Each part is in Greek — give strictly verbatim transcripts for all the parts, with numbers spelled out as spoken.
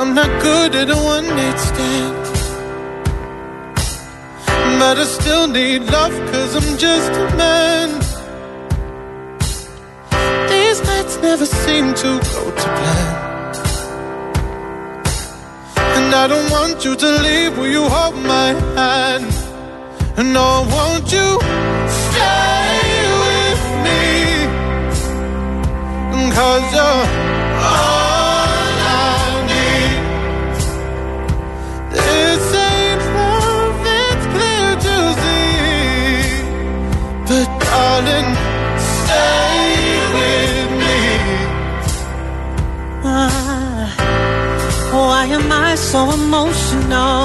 I'm not good at a one-night stand, but I still need love, cause I'm just a man. These nights never seem to go to plan, and I don't want you to leave. Will you hold my hand? And no, won't you stay with me? Cause you're all I need. This ain't love, it's clear to see, but darling, stay with me. Ah, why am I so emotional?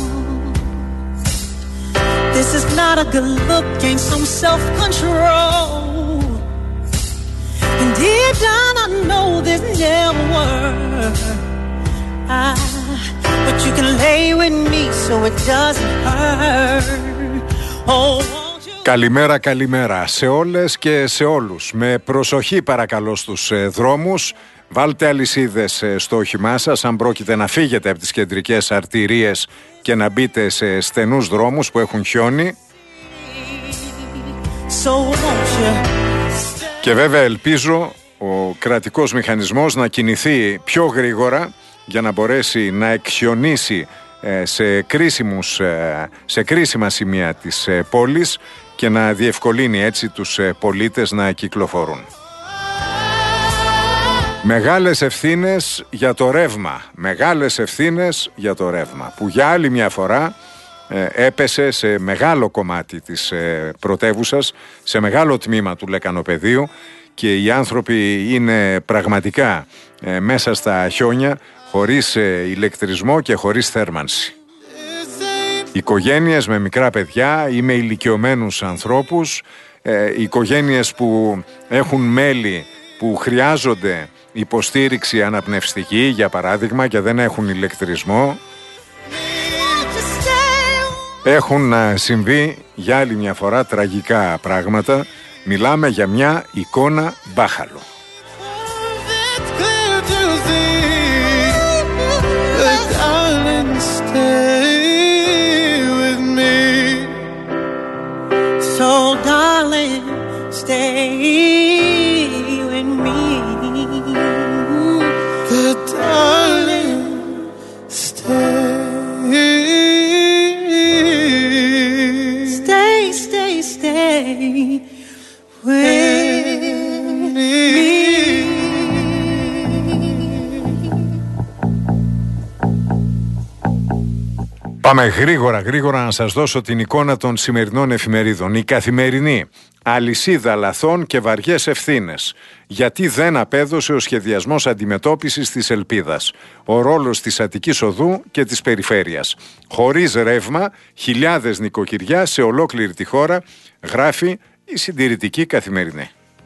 This is not a good look, ain't some self-control. And deep down I know this never works. Ah, but you can lay with me so it doesn't hurt. Oh, won't you... Καλημέρα, καλημέρα σε όλες και σε όλους. Με προσοχή παρακαλώ στους ε, δρόμους. Βάλτε αλυσίδες ε, στο όχημά σας αν πρόκειται να φύγετε από τις κεντρικές αρτηρίες και να μπείτε σε στενούς δρόμους που έχουν χιόνι. So και βέβαια ελπίζω ο κρατικός μηχανισμός να κινηθεί πιο γρήγορα για να μπορέσει να εκχιονίσει ε, σε, κρίσιμους, ε, σε κρίσιμα σημεία της ε, πόλης και να διευκολύνει έτσι τους ε, πολίτες να κυκλοφορούν. Μεγάλες ευθύνες για το ρεύμα, μεγάλες ευθύνες για το ρεύμα που για άλλη μια φορά ε, έπεσε σε μεγάλο κομμάτι της ε, πρωτεύουσας, σε μεγάλο τμήμα του λεκανοπεδίου και οι άνθρωποι είναι πραγματικά ε, μέσα στα χιόνια χωρίς ε, ηλεκτρισμό και χωρίς θέρμανση. Οικογένειες με μικρά παιδιά ή με ηλικιωμένους ανθρώπους, ε, οικογένειες που έχουν μέλη που χρειάζονται υποστήριξη αναπνευστική για παράδειγμα και δεν έχουν ηλεκτρισμό. Έχουν συμβεί για άλλη μια φορά τραγικά πράγματα. Μιλάμε για μια εικόνα μπάχαλο. So darling, stay with me. But darling, stay. Stay, stay, stay with me. Πάμε γρήγορα γρήγορα να σας δώσω την εικόνα των σημερινών εφημερίδων. Η Καθημερινή. Αλυσίδα λαθών και βαριές ευθύνες. Γιατί δεν απέδωσε ο σχεδιασμός αντιμετώπισης της Ελπίδας. Ο ρόλος της Αττικής Οδού και της περιφέρειας. Χωρίς ρεύμα, χιλιάδες νοικοκυριά σε ολόκληρη τη χώρα, γράφει η Συντηρητική Καθημερινή.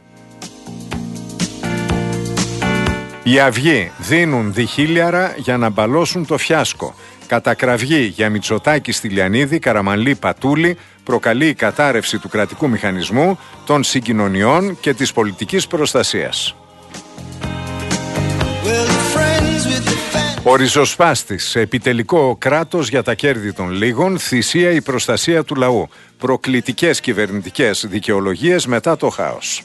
Οι Αυγοί δίνουν διχίλιαρα για να μπαλώσουν το φιάσκο. Κατακραυγή για Μητσοτάκη, Στυλιανίδη, Καραμανλή, Πατούλη προκαλεί η κατάρρευση του κρατικού μηχανισμού, των συγκοινωνιών και της πολιτικής προστασίας. Ο ριζοσπάστης, επιτελικό κράτος για τα κέρδη των λίγων, θυσία η προστασία του λαού. Προκλητικές κυβερνητικές δικαιολογίες μετά το χάος.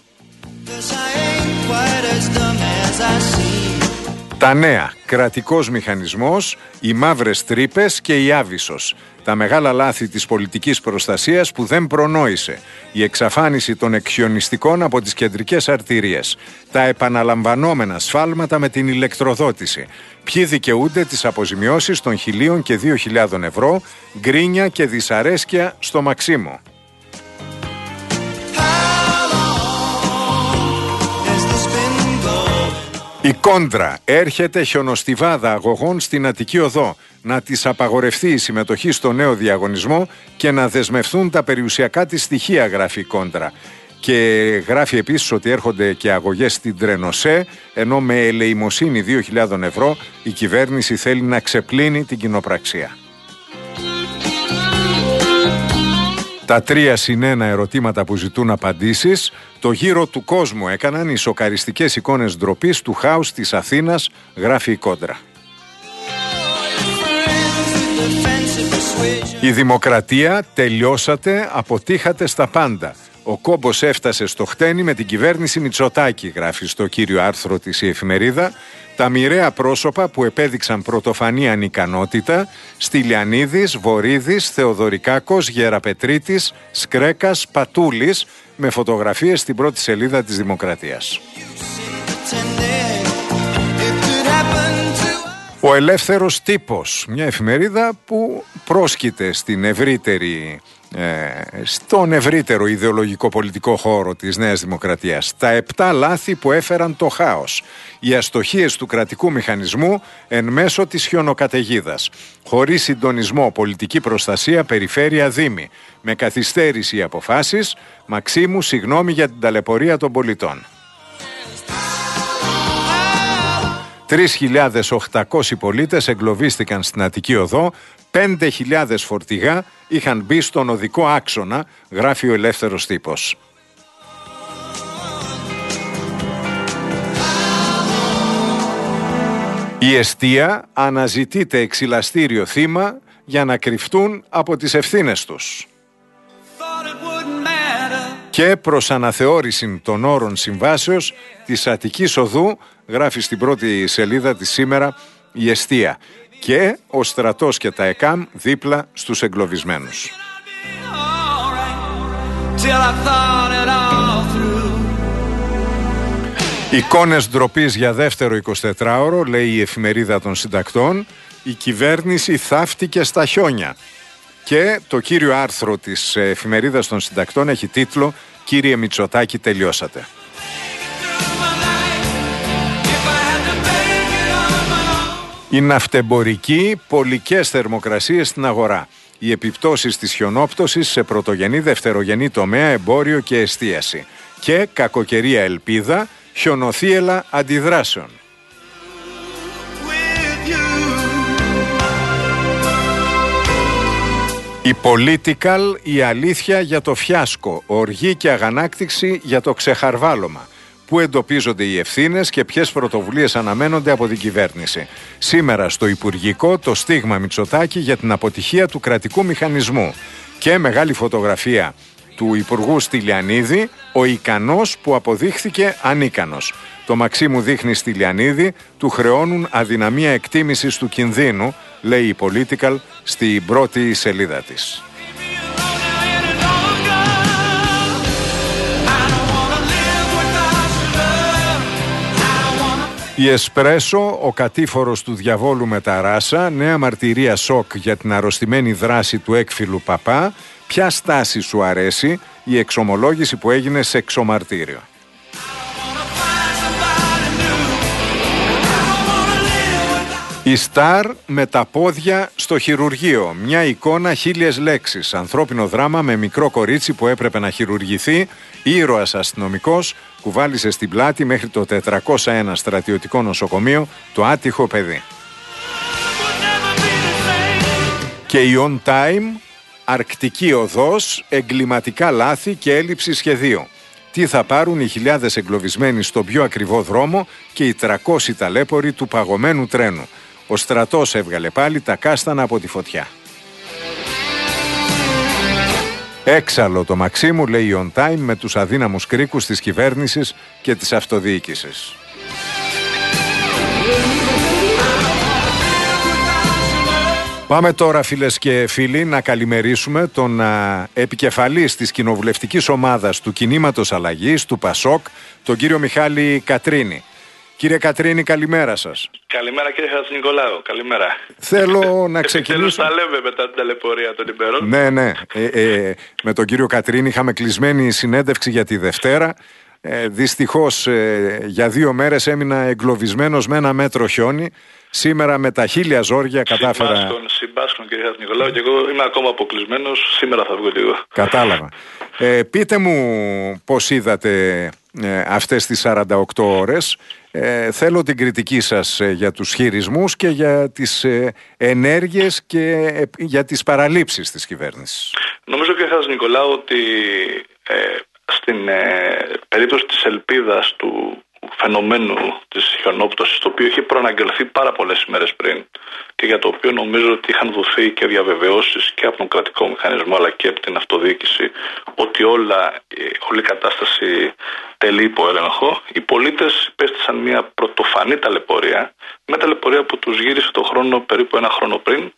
Τα νέα, κρατικός μηχανισμός, οι μαύρες τρύπες και η Άβυσσος. Τα μεγάλα λάθη της πολιτικής προστασίας που δεν προνόησε. Η εξαφάνιση των εκχιονιστικών από τις κεντρικές αρτηρίες. Τα επαναλαμβανόμενα σφάλματα με την ηλεκτροδότηση. Ποιοι δικαιούνται τις αποζημιώσεις των χιλίων και δύο χιλιάδων ευρώ, γκρίνια και δυσαρέσκεια στο Μαξίμο. Η Κόντρα. Έρχεται χιονοστιβάδα αγωγών στην Αττική Οδό. Να της απαγορευτεί η συμμετοχή στο νέο διαγωνισμό και να δεσμευθούν τα περιουσιακά της στοιχεία, γράφει η Κόντρα. Και γράφει επίσης ότι έρχονται και αγωγές στην Τρενοσέ, ενώ με ελεημοσύνη δύο χιλιάδες ευρώ η κυβέρνηση θέλει να ξεπλύνει την κοινοπραξία. Τα τρία συν ένα ερωτήματα που ζητούν απαντήσεις, το γύρο του κόσμου έκαναν οι σοκαριστικές εικόνες ντροπής του χάους της Αθήνας, γράφει η Κόντρα. Η δημοκρατία, τελειώσατε, αποτύχατε στα πάντα. Ο κόμπος έφτασε στο χτένι με την κυβέρνηση Μητσοτάκη, γράφει στο κύριο άρθρο της η εφημερίδα. Τα μοιραία πρόσωπα που επέδειξαν πρωτοφανή ανικανότητα, Στυλιανίδης, Βορίδης, Θεοδωρικάκος, Γεραπετρίτης, Σκρέκας, Πατούλης, με φωτογραφίες στην πρώτη σελίδα της Δημοκρατίας. Ο Ελεύθερος Τύπος, μια εφημερίδα που πρόσκειται στην ευρύτερη, ε, στον ευρύτερο ιδεολογικό πολιτικό χώρο της Νέας Δημοκρατίας. Τα επτά λάθη που έφεραν το χάος. Οι αστοχίες του κρατικού μηχανισμού εν μέσω της χιονοκαταιγίδας. Χωρίς συντονισμό, πολιτική προστασία, περιφέρεια, δήμη. Με καθυστέρηση οι αποφάσεις. Μαξίμου, συγγνώμη για την ταλαιπωρία των πολιτών. τρεις χιλιάδες οκτακόσιοι πολίτες εγκλωβίστηκαν στην Αττική Οδό, πέντε χιλιάδες φορτηγά είχαν μπει στον οδικό άξονα, γράφει ο Ελεύθερος Τύπος. Η εστία αναζητείται εξυλαστήριο θύμα για να κρυφτούν από τις ευθύνες τους. Και προς αναθεώρηση των όρων συμβάσεως της Αττικής Οδού, γράφει στην πρώτη σελίδα της σήμερα η εστία. Και ο στρατός και τα ΕΚΑΜ δίπλα στους εγκλωβισμένους. Εικόνες ντροπής για δεύτερο εικοσιτετράωρο, λέει η εφημερίδα των συντακτών. Η κυβέρνηση θαύτηκε στα χιόνια. Και το κύριο άρθρο της εφημερίδας των συντακτών έχει τίτλο «Κύριε Μητσοτάκη, τελειώσατε». Η ναυτεμπορική, πολικές θερμοκρασίες στην αγορά. Οι επιπτώσεις της χιονόπτωσης σε πρωτογενή, δευτερογενή τομέα, εμπόριο και εστίαση. Και κακοκαιρία ελπίδα, χιονοθύελλα αντιδράσεων. Η Political, η αλήθεια για το φιάσκο, οργή και αγανάκτηση για το ξεχαρβάλωμα. Πού εντοπίζονται οι ευθύνες και ποιες πρωτοβουλίες αναμένονται από την κυβέρνηση. Σήμερα στο Υπουργικό το στίγμα Μητσοτάκη για την αποτυχία του κρατικού μηχανισμού. Και μεγάλη φωτογραφία του Υπουργού Στυλιανίδη, ο ικανός που αποδείχθηκε ανίκανος. Το Μαξίμου δείχνει Στυλιανίδη, του χρεώνουν αδυναμία εκτίμησης του κινδύνου, λέει η Political στην πρώτη σελίδα της. Η Εσπρέσο, ο κατήφορος του διαβόλου με τα ράσα, νέα μαρτυρία σοκ για την αρρωστημένη δράση του έκφυλου Παπά. Ποια στάση σου αρέσει? Η εξομολόγηση που έγινε σε εξομαρτήριο. Η Σταρ με τα πόδια στο χειρουργείο. Μια εικόνα, χίλιες λέξεις. Ανθρώπινο δράμα με μικρό κορίτσι που έπρεπε να χειρουργηθεί. Ήρωας αστυνομικός κουβάλισε στην πλάτη μέχρι το τετρακόσια ένα στρατιωτικό νοσοκομείο το άτυχο παιδί. Και η On Time, αρκτική οδός, εγκληματικά λάθη και έλλειψη σχεδίου. Τι θα πάρουν οι χιλιάδες εγκλωβισμένοι στο πιο ακριβό δρόμο και οι τριακόσιοι ταλέποροι του παγωμένου τρένου. Ο στρατός έβγαλε πάλι τα κάστανα από τη φωτιά. Έξαλλο το Μαξίμου, λέει η On Time, με τους αδύναμους κρίκους της κυβέρνησης και της αυτοδιοίκησης. Πάμε τώρα, φίλες και φίλοι, να καλημερίσουμε τον α, επικεφαλής της κοινοβουλευτικής ομάδας του Κινήματος Αλλαγής, του Πασόκ, τον κύριο Μιχάλη Κατρίνη. Κύριε Κατρίνη, καλημέρα σας. Καλημέρα κύριε Χατζηνικολάου, καλημέρα. Θέλω να ξεκινήσω. τα λέμε μετά την ταλαιπωρία των ημερών. Ναι, ναι. Ε, ε, με τον κύριο Κατρίνη είχαμε κλεισμένη συνέντευξη για τη Δευτέρα. Ε, δυστυχώς ε, για δύο μέρες έμεινα εγκλωβισμένος με ένα μέτρο χιόνι. Σήμερα με τα χίλια ζόρια κατάφερα. Συμπάσχων, συμπάσχων κύριε Χατζηνικολάου, και εγώ είμαι ακόμα αποκλεισμένος. Σήμερα θα βγω λίγο. Κατάλαβα. Ε, πείτε μου πώς είδατε ε, αυτές τις σαράντα οκτώ ώρες. Ε, θέλω την κριτική σας ε, για τους χειρισμούς και για τις ε, ενέργειες και ε, για τις παραλήψεις της κυβέρνησης. Νομίζω κύριε Χατζηνικολάου ότι ε, στην ε, περίπτωση της ελπίδας του φαινομένου της χιονόπτωσης, το οποίο είχε προαναγγελθεί πάρα πολλές ημέρες πριν και για το οποίο νομίζω ότι είχαν δοθεί και διαβεβαιώσεις και από τον κρατικό μηχανισμό αλλά και από την αυτοδιοίκηση ότι όλα, όλη η κατάσταση τελεί υπό έλεγχο. Οι πολίτες υπέστησαν μια πρωτοφανή ταλαιπωρία, μια ταλαιπωρία που τους γύρισε το χρόνο περίπου ένα χρόνο πριν,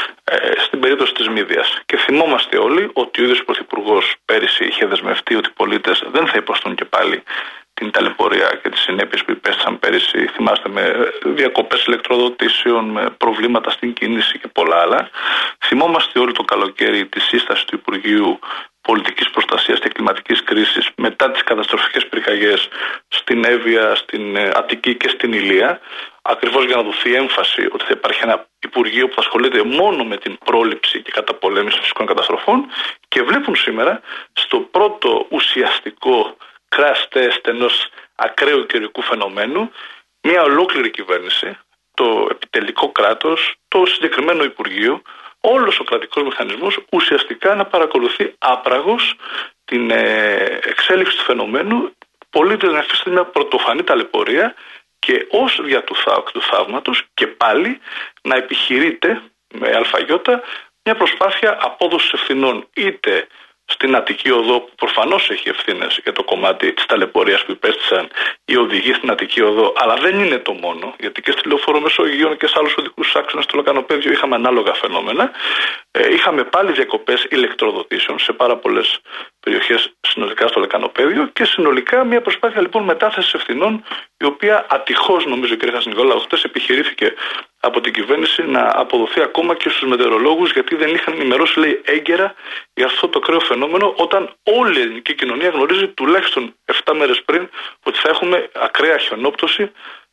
ε, στην περίπτωση της Μύδιας. Και θυμόμαστε όλοι ότι ο ίδιος ο Πρωθυπουργός πέρυσι είχε δεσμευτεί ότι οι πολίτες δεν θα υποστούν και πάλι την ταλαιπωρία και τις συνέπειες που υπέστησαν πέρυσι. Θυμάστε, με διακοπές ηλεκτροδοτήσεων, με προβλήματα στην κίνηση και πολλά άλλα. Θυμόμαστε όλοι το καλοκαίρι τη σύσταση του Υπουργείου Πολιτικής Προστασίας και Κλιματικής Κρίσης μετά τις καταστροφικές πυρκαγιές στην Εύβοια, στην Αττική και στην Ηλία, ακριβώς για να δοθεί έμφαση ότι θα υπάρχει ένα Υπουργείο που θα ασχολείται μόνο με την πρόληψη και καταπολέμηση φυσικών καταστροφών, και βλέπουν σήμερα στο πρώτο ουσιαστικό crash test ενός ακραίου καιρικού φαινομένου μια ολόκληρη κυβέρνηση, το επιτελικό κράτος, το συγκεκριμένο Υπουργείο, όλος ο κρατικός μηχανισμός ουσιαστικά να παρακολουθεί άπραγος την ε, εξέλιξη του φαινομένου, πολίτες να αφήσετε μια πρωτοφανή ταλαιπωρία και ως δια του, θά, του θαύματος και πάλι να επιχειρείται με αλφαγιώτα μια προσπάθεια απόδοσης ευθυνών, είτε στην Αττική Οδό, που προφανώς έχει ευθύνες για το κομμάτι της ταλαιπωρίας που υπέστησαν οι οδηγοί στην Αττική Οδό, αλλά δεν είναι το μόνο, γιατί και στη Λεωφόρο Μεσογείων και σε άλλους οδικούς άξονες στο λεκανοπέδιο είχαμε ανάλογα φαινόμενα. Ε, είχαμε πάλι διακοπές ηλεκτροδοτήσεων σε πάρα πολλές περιοχές συνολικά στο λεκανοπέδιο και συνολικά μια προσπάθεια λοιπόν μετάθεσης ευθυνών, η οποία ατυχώς, νομίζω, κ. Χατζηνικολάου, χτες επιχειρήθηκε από την κυβέρνηση να αποδοθεί ακόμα και στους μετεωρολόγους, γιατί δεν είχαν ενημερώσει, λέει, έγκαιρα για αυτό το ακραίο φαινόμενο, όταν όλη η ελληνική κοινωνία γνωρίζει τουλάχιστον επτά μέρες πριν ότι θα έχουμε ακραία χιονόπτωση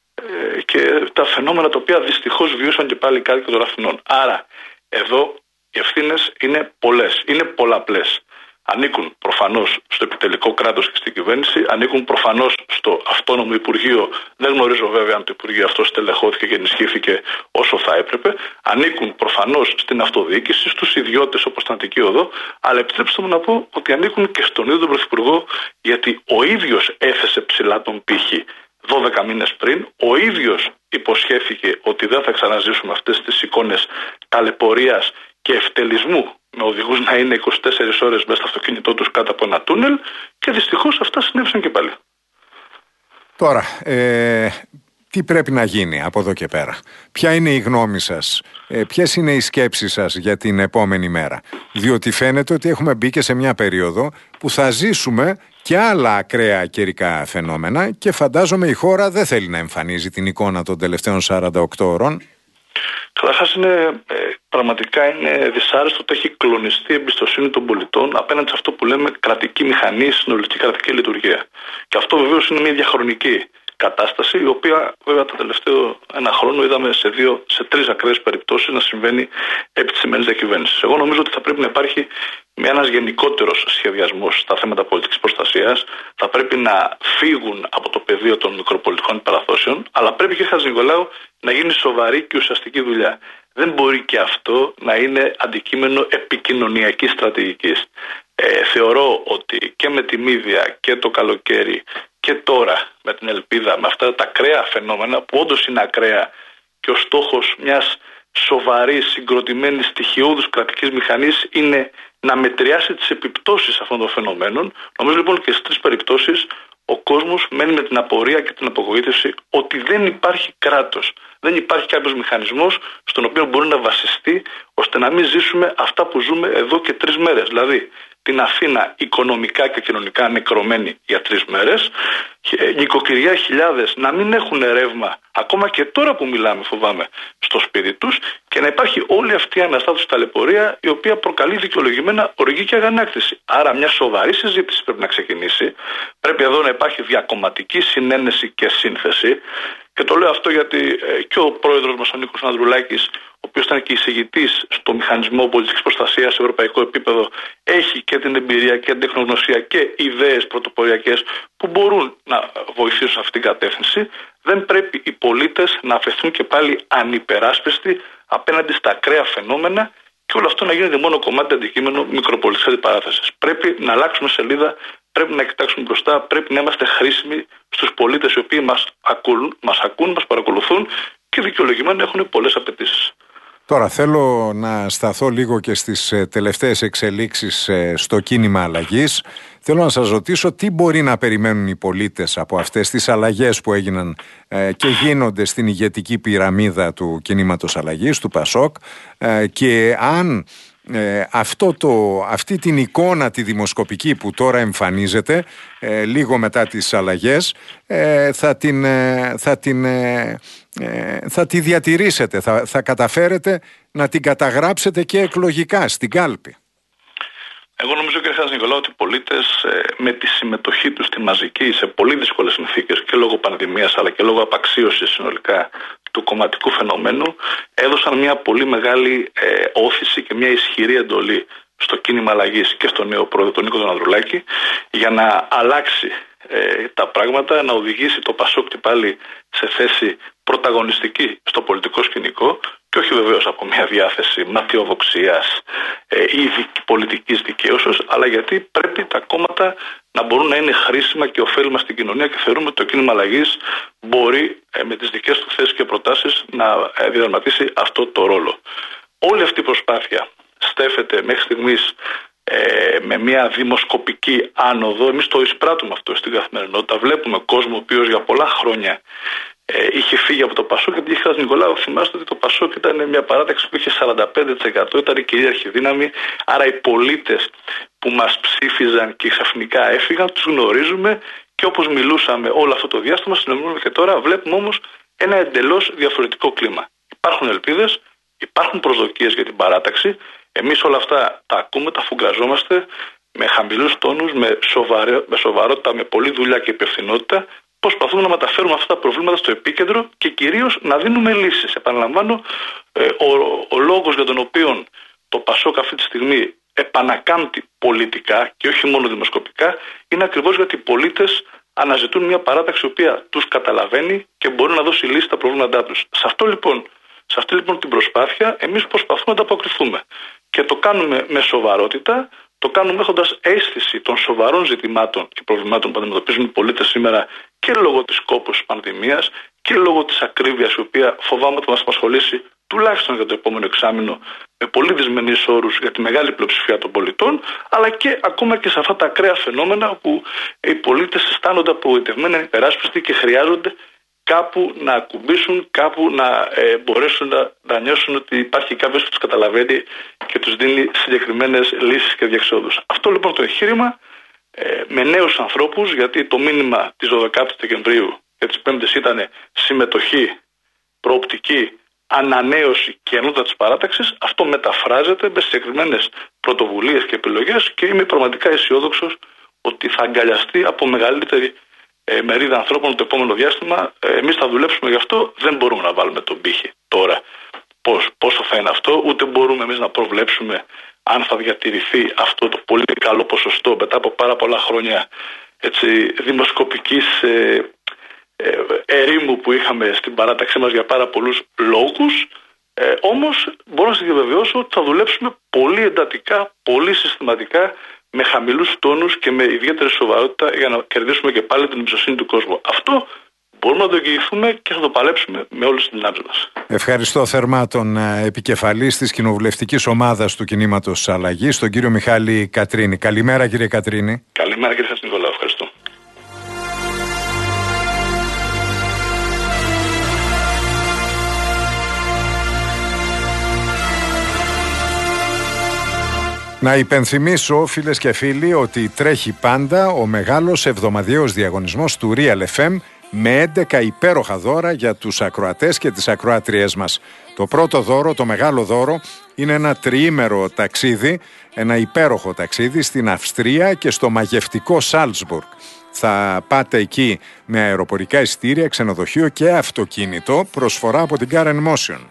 ε, και τα φαινόμενα τα οποία δυστυχώς βιώσαν και πάλι οι κάτοικοι των Αθηνών. Άρα, εδώ οι ευθύνες είναι πολλές, είναι πολλαπλές. Ανήκουν προφανώς στο επιτελικό κράτος και στην κυβέρνηση, ανήκουν προφανώς στο αυτόνομο Υπουργείο. Δεν γνωρίζω βέβαια αν το Υπουργείο αυτό στελεχώθηκε και ενισχύθηκε όσο θα έπρεπε. Ανήκουν προφανώς στην αυτοδιοίκηση, στους ιδιώτες όπως την Αττική Οδό, αλλά επιτρέψτε μου να πω ότι ανήκουν και στον ίδιο τον Πρωθυπουργό, γιατί ο ίδιος έθεσε ψηλά τον πύχη δώδεκα μήνες πριν, ο ίδιος υποσχέθηκε ότι δεν θα ξαναζήσουμε αυτές τις εικόνες ταλαιπωρίας και ευτελισμού, με οδηγούς να είναι είκοσι τέσσερις ώρες μέσα στο αυτοκίνητό τους κάτω από ένα τούνελ, και δυστυχώς αυτά συνέβησαν και πάλι. Τώρα, ε, τι πρέπει να γίνει από εδώ και πέρα? Ποια είναι η γνώμη σας? Ε, ποιες είναι οι σκέψεις σας για την επόμενη μέρα? Διότι φαίνεται ότι έχουμε μπει και σε μια περίοδο που θα ζήσουμε και άλλα ακραία καιρικά φαινόμενα και φαντάζομαι η χώρα δεν θέλει να εμφανίζει την εικόνα των τελευταίων σαράντα οκτώ ώρων. Καταρχάς, είναι, ε, πραγματικά είναι δυσάρεστο ότι έχει κλονιστεί η εμπιστοσύνη των πολιτών απέναντι σε αυτό που λέμε κρατική μηχανή, συνολική κρατική λειτουργία. Και αυτό βεβαίως είναι μια διαχρονική κατάσταση, η οποία βέβαια το τελευταίο ένα χρόνο είδαμε σε, δύο, σε τρεις ακραίες περιπτώσεις να συμβαίνει επί της σημερινής διακυβέρνησης. Εγώ νομίζω ότι θα πρέπει να υπάρχει ένας γενικότερος σχεδιασμός στα θέματα πολιτικής προστασίας. Θα πρέπει να φύγουν από το πεδίο των μικροπολιτικών παραθώσεων, αλλά πρέπει, και Χατζηνικολάου, να γίνει σοβαρή και ουσιαστική δουλειά. Δεν μπορεί και αυτό να είναι αντικείμενο επικοινωνιακής στρατηγικής. Ε, θεωρώ ότι και με τη Μύδια και το καλοκαίρι και τώρα με την Ελπίδα, με αυτά τα ακραία φαινόμενα που όντως είναι ακραία, και ο στόχος μιας σοβαρής, συγκροτημένης, στοιχειώδους κρατικής μηχανής είναι να μετριάσει τις επιπτώσεις αυτών των φαινομένων. Νομίζω λοιπόν και στις τρεις περιπτώσεις ο κόσμος μένει με την απορία και την απογοήτευση ότι δεν υπάρχει κράτος. Δεν υπάρχει κάποιος μηχανισμός στον οποίο μπορεί να βασιστεί ώστε να μην ζήσουμε αυτά που ζούμε εδώ και τρεις μέρες. Δηλαδή, την Αθήνα οικονομικά και κοινωνικά νεκρωμένη για τρεις μέρες, νοικοκυριά χιλιάδες να μην έχουν ρεύμα, ακόμα και τώρα που μιλάμε, φοβάμαι, στο σπίτι τους, και να υπάρχει όλη αυτή η αναστάτωση ταλαιπωρία, η οποία προκαλεί δικαιολογημένα οργή και αγανάκτηση. Άρα, μια σοβαρή συζήτηση πρέπει να ξεκινήσει. Πρέπει εδώ να υπάρχει διακομματική συνένεση και σύνθεση. Και το λέω αυτό γιατί ε, και ο πρόεδρος μας, ο Νίκος Ανδρουλάκης, ο οποίος ήταν και εισηγητής στο μηχανισμό πολιτικής προστασίας σε ευρωπαϊκό επίπεδο, έχει και την εμπειρία και την τεχνογνωσία και ιδέες πρωτοποριακές που μπορούν να βοηθήσουν σε αυτήν την κατεύθυνση. Δεν πρέπει οι πολίτες να αφαιθούν και πάλι ανυπεράσπιστοι απέναντι στα ακραία φαινόμενα και όλο αυτό να γίνεται μόνο κομμάτι αντικείμενο μικροπολιτικής αντιπαράθεσης. Πρέπει να αλλάξουμε σελίδα. Πρέπει να κοιτάξουμε μπροστά, πρέπει να είμαστε χρήσιμοι στους πολίτες οι οποίοι μας ακούν, μας ακούν, μας παρακολουθούν και δικαιολογημένα έχουν πολλές απαιτήσεις. Τώρα θέλω να σταθώ λίγο και στις τελευταίες εξελίξεις στο κίνημα αλλαγής. Θέλω να σας ρωτήσω τι μπορεί να περιμένουν οι πολίτες από αυτές τις αλλαγές που έγιναν και γίνονται στην ηγετική πυραμίδα του κινήματος αλλαγής, του Πασόκ, και αν Ε, αυτό το, αυτή την εικόνα τη δημοσκοπική που τώρα εμφανίζεται ε, λίγο μετά τις αλλαγές ε, θα, την, ε, θα, την, ε, ε, θα τη διατηρήσετε, θα, θα καταφέρετε να την καταγράψετε και εκλογικά στην κάλπη. Εγώ νομίζω, κύριε Χατζηνικολάου, ότι οι πολίτες ε, με τη συμμετοχή τους στη μαζική σε πολύ δύσκολες συνθήκες και λόγω πανδημίας αλλά και λόγω απαξίωσης συνολικά του κομματικού φαινομένου έδωσαν μια πολύ μεγάλη ε, όθηση και μια ισχυρή εντολή στο κίνημα αλλαγής και στον νέο πρόεδρο, τον Νίκο τον Ανδρουλάκη, για να αλλάξει ε, τα πράγματα, να οδηγήσει το Πασόκ πάλι σε θέση πρωταγωνιστική στο πολιτικό σκηνικό και όχι βεβαίως από μια διάθεση ματιοδοξίας ε, ή πολιτικής δικαίωσης, αλλά γιατί πρέπει τα κόμματα να μπορούν να είναι χρήσιμα και ωφέλιμα στην κοινωνία και θεωρούμε ότι το κίνημα αλλαγής μπορεί ε, με τις δικές του θέσεις και προτάσεις να ε, διαδραματίσει αυτό το ρόλο. Όλη αυτή η προσπάθεια στέφεται μέχρι στιγμής ε, με μια δημοσκοπική άνοδο. Εμείς το εισπράττουμε αυτό στην καθημερινότητα. Βλέπουμε κόσμο ο οποίος για πολλά χρόνια ε, είχε φύγει από το Πασόκ, γιατί είχε Χατζηνικολάου. Θυμάστε ότι το Πασόκ ήταν μια παράταξη που είχε σαράντα πέντε τοις εκατό, ήταν η κυρίαρχη δύναμη. Άρα οι πολίτες που μας ψήφιζαν και ξαφνικά έφυγαν, τους γνωρίζουμε και όπως μιλούσαμε όλο αυτό το διάστημα, συνομιλούμε και τώρα. Βλέπουμε όμως ένα εντελώς διαφορετικό κλίμα. Υπάρχουν ελπίδες, υπάρχουν προσδοκίες για την παράταξη. Εμείς όλα αυτά τα ακούμε, τα φουγκραζόμαστε με χαμηλούς τόνους, με, σοβαρό, με σοβαρότητα, με πολλή δουλειά και υπευθυνότητα. Προσπαθούμε να μεταφέρουμε αυτά τα προβλήματα στο επίκεντρο και κυρίως να δίνουμε λύσεις. Επαναλαμβάνω, ο, ο λόγος για τον οποίο το Πασόκ αυτή τη στιγμή επανακάμπτει πολιτικά και όχι μόνο δημοσκοπικά είναι ακριβώς γιατί οι πολίτες αναζητούν μια παράταξη η οποία τους καταλαβαίνει και μπορεί να δώσει λύση στα προβλήματά τους. Σε αυτό λοιπόν, σε αυτή λοιπόν την προσπάθεια εμείς προσπαθούμε να ανταποκριθούμε και το κάνουμε με σοβαρότητα, το κάνουμε έχοντας αίσθηση των σοβαρών ζητημάτων και προβλημάτων που αντιμετωπίζουν οι πολίτες σήμερα και λόγω της κόπωσης πανδημίας και λόγω της ακρίβειας η οποία φοβάμαι ότι θα μας απασχολήσει τουλάχιστον για το επόμενο εξάμηνο με πολύ δυσμενείς όρους για τη μεγάλη πλειοψηφία των πολιτών, αλλά και ακόμα και σε αυτά τα ακραία φαινόμενα όπου οι πολίτες αισθάνονται απογοητευμένοι, υπεράσπιστοι και χρειάζονται κάπου να ακουμπήσουν, κάπου να ε, μπορέσουν να, να νιώσουν ότι υπάρχει κάποιος που τους καταλαβαίνει και τους δίνει συγκεκριμένες λύσεις και διεξόδους. Αυτό λοιπόν το εγχείρημα ε, με νέους ανθρώπους, γιατί το μήνυμα της δωδεκάτης Δεκεμβρίου και της Πέμπτης ήταν συμμετοχή, προοπτική, ανανέωση και ενότητα της παράταξης, αυτό μεταφράζεται με συγκεκριμένες πρωτοβουλίες και επιλογές και είμαι πραγματικά αισιόδοξος ότι θα αγκαλιαστεί από μεγαλύτερη ε, μερίδα ανθρώπων το επόμενο διάστημα. Ε, εμείς θα δουλέψουμε γι' αυτό, δεν μπορούμε να βάλουμε τον πύχη τώρα πώς, πόσο θα είναι αυτό, ούτε μπορούμε εμείς να προβλέψουμε αν θα διατηρηθεί αυτό το πολύ καλό ποσοστό μετά από πάρα πολλά χρόνια έτσι, δημοσκοπικής ε, ε, ερήμου που είχαμε στην παράταξή μας για πάρα πολλούς λόγους. Ε, όμως μπορώ να σας διαβεβαιώσω ότι θα δουλέψουμε πολύ εντατικά, πολύ συστηματικά, με χαμηλούς τόνους και με ιδιαίτερη σοβαρότητα για να κερδίσουμε και πάλι την εμπιστοσύνη του κόσμου. Αυτό μπορούμε να το εγγυηθούμε και θα το παλέψουμε με όλες τις δυνάμεις μας. Ευχαριστώ θερμά τον επικεφαλής της κοινοβουλευτικής ομάδας του κινήματος αλλαγής, τον κύριο Μιχάλη Κατρίνη. Καλημέρα κύριε Κατρίνη. Καλημέρα κύριε Χατζηνικολάου, ευχαριστώ. Να υπενθυμίσω φίλες και φίλοι ότι τρέχει πάντα ο μεγάλος εβδομαδιαίος διαγωνισμός του Real εφ εμ με έντεκα υπέροχα δώρα για τους ακροατές και τις ακροάτριές μας. Το πρώτο δώρο, το μεγάλο δώρο, είναι ένα τριήμερο ταξίδι, ένα υπέροχο ταξίδι στην Αυστρία και στο μαγευτικό Σάλτσμπουργκ. Θα πάτε εκεί με αεροπορικά εισιτήρια, ξενοδοχείο και αυτοκίνητο, προσφορά από την Car and Motion.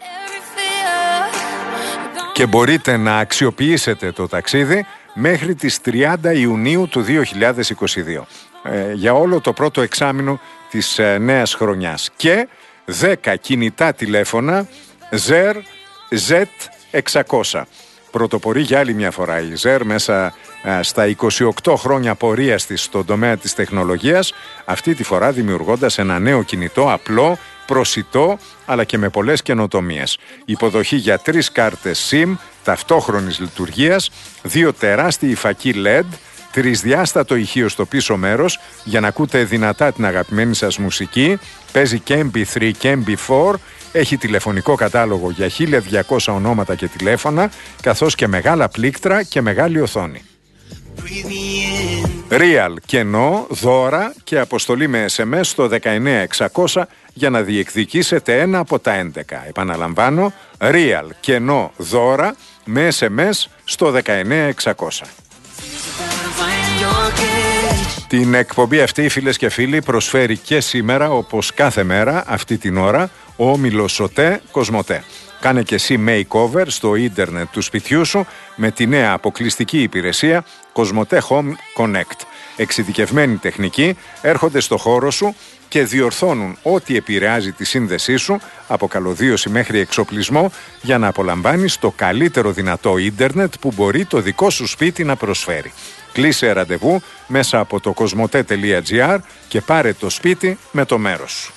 Και μπορείτε να αξιοποιήσετε το ταξίδι μέχρι τις τριάντα Ιουνίου του δύο χιλιάδες είκοσι δύο ε, για όλο το πρώτο εξάμηνο της ε, νέας χρονιάς και δέκα κινητά τηλέφωνα ζερ ζετ εξακόσια. Πρωτοπορεί για άλλη μια φορά η ζερ μέσα ε, στα είκοσι οκτώ χρόνια πορείας της στον τομέα της τεχνολογίας, αυτή τη φορά δημιουργώντας ένα νέο κινητό απλό προσιτό αλλά και με πολλές καινοτομίες. Υποδοχή για τρεις κάρτες SIM ταυτόχρονης λειτουργίας, δύο τεράστιοι φακοί ελ ι ντι, τρισδιάστατο ηχείο στο πίσω μέρος για να ακούτε δυνατά την αγαπημένη σας μουσική, παίζει και εμ πι θρι και εμ πι φορ, έχει τηλεφωνικό κατάλογο για χίλια διακόσια ονόματα και τηλέφωνα, καθώς και μεγάλα πλήκτρα και μεγάλη οθόνη. Real, κενό, δώρα και αποστολή με ες εμ ες στο δεκαεννέα εξακόσια για να διεκδικήσετε ένα από τα έντεκα. Επαναλαμβάνω, Real, κενό, δώρα με ες εμ ες στο δεκαεννέα εξακόσια. Την εκπομπή αυτή, φίλες και φίλοι, προσφέρει και σήμερα, όπως κάθε μέρα αυτή την ώρα, ο όμιλος ΟΤΕ Κοσμοτέ. Κάνε και εσύ makeover στο ίντερνετ του σπιτιού σου με τη νέα αποκλειστική υπηρεσία Κοσμοτέ Home Connect. Εξειδικευμένοι τεχνικοί έρχονται στο χώρο σου και διορθώνουν ό,τι επηρεάζει τη σύνδεσή σου, από καλωδίωση μέχρι εξοπλισμό, για να απολαμβάνεις το καλύτερο δυνατό ίντερνετ που μπορεί το δικό σου σπίτι να προσφέρει. Κλείσε ραντεβού μέσα από το κοσμοτέ τελεία τζι άρ και πάρε το σπίτι με το μέρος σου.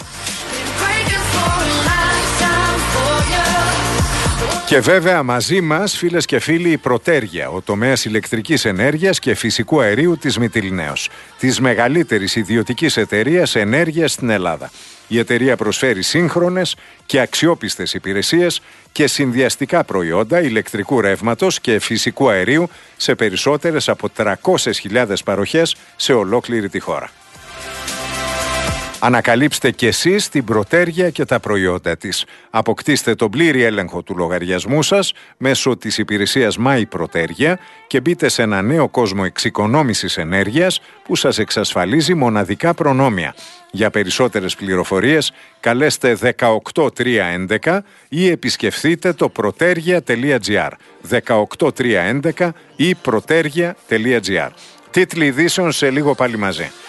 Και βέβαια μαζί μας, φίλες και φίλοι, η Πρωτέργεια, ο τομέας ηλεκτρικής ενέργειας και φυσικού αερίου της Μυτιληναίος, της μεγαλύτερης ιδιωτικής εταιρείας ενέργειας στην Ελλάδα. Η εταιρεία προσφέρει σύγχρονες και αξιόπιστες υπηρεσίες και συνδυαστικά προϊόντα ηλεκτρικού ρεύματος και φυσικού αερίου σε περισσότερες από τριακόσιες χιλιάδες παροχές σε ολόκληρη τη χώρα. Ανακαλύψτε κι εσείς την Πρωτέργεια και τα προϊόντα της. Αποκτήστε τον πλήρη έλεγχο του λογαριασμού σας μέσω της υπηρεσίας My Πρωτέργεια και μπείτε σε ένα νέο κόσμο εξοικονόμησης ενέργειας που σας εξασφαλίζει μοναδικά προνόμια. Για περισσότερες πληροφορίες καλέστε δεκαοκτώ τριακόσια έντεκα ή επισκεφθείτε το πρωτέργεια τελεία τζι άρ. δεκαοκτώ τριακόσια έντεκα ή πρωτέργεια τελεία τζι άρ. Τίτλοι ειδήσεων σε λίγο πάλι μαζί.